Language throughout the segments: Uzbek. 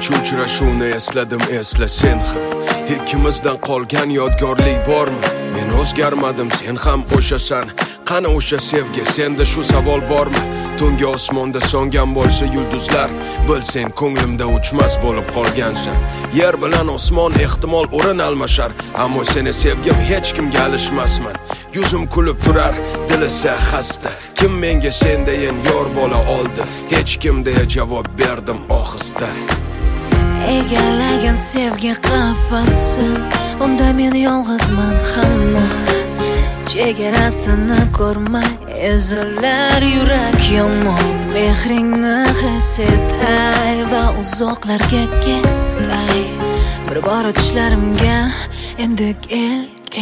birinchi uchrashuvni esladim, esla sen ham. Ikkimizdan qolgan yodgorlik bormi? Men o'zgarmadim, sen ham o'shasan. Qani o'sha sevgi, senda shu savol bormi? Tungi osmonda so'ngan bo'lsa yulduzlar, bilsang ko'nglimda uchmas bo'lib qolgansan. Yer bilan osmon ehtimol o'rin almashar, ammo seni sevgim hech kimga alishmasman. Yuzim kulib turar, dil esa xasta. Kim menga sendayin yor bo'la oldi? Hech kim deya javob berdim ohista. Egallagan sevgi qafasi, unda men yolg'izman hamma. Chegarasini ko'rmay ezilar yurak yomon. Mehringni his etay va uzoqlarga ketay. Bir bor tushlarimga endi kel.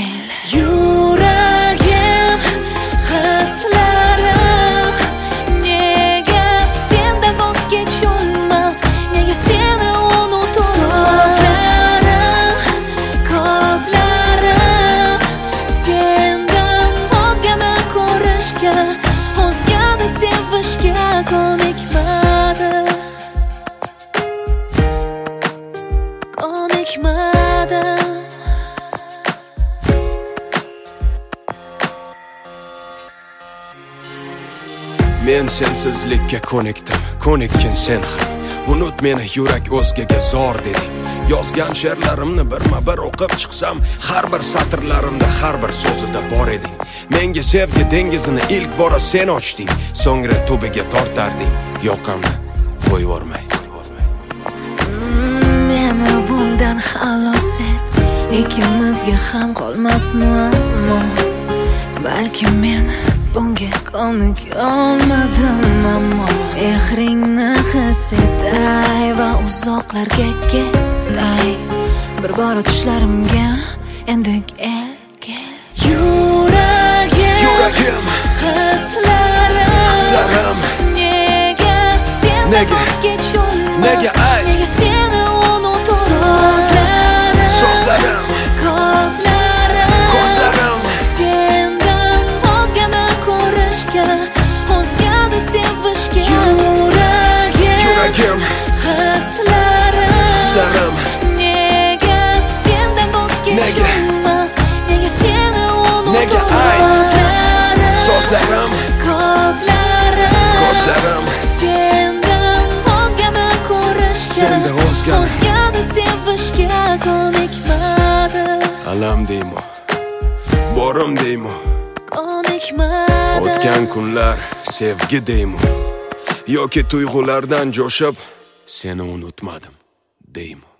Yuragim, hislarim, nega sendan voz kechmas? Nega seni unutolmas? So'zlarim, ko'zlarim, sendan o'zgani ko'rishga, o'zgani sevishga ko'nikmadi. Men sensizlikka ko'nikkin sen ham. Unut meni, yurak o'zgaga zor deding. Yozgan she'rlarimni birma-bir o'qib chiqsam, har bir satrlarimda, har bir so'zida bor eding. Menga sevgi dengizini ilk bora sen ochding, so'ngra tubiga tortarding. Yoqamni qo'yvormay. Meni bundan xalos et, ikkimizga ham qolmasmi ammo, balki men bunga ko'nikolmadim ammo. Mehringni his etay va uzoqlarga ketay. Bir bor tushlarimga endi kel. Yuragim, hislarim, nega sendan voz kechmas? Nega seni unutolmas? So'zlarim, ko'zlarim, sendan o'zgani ko'rishga, o'zgani sevishga. Yuragim, hislarim, nega sendan voz kechmas? Nega seni unutolmas? so'zlarim, ko'zlarim, sendan o'zgani ko'rishga, o'zgani sevishga ko'nikmadi. alam deymo, borim deymo, Ko'nikmadi. o'tgan kunlar sevgi deymo, yoki tuyg'ulardan jo'shib seni unutmadim deymo.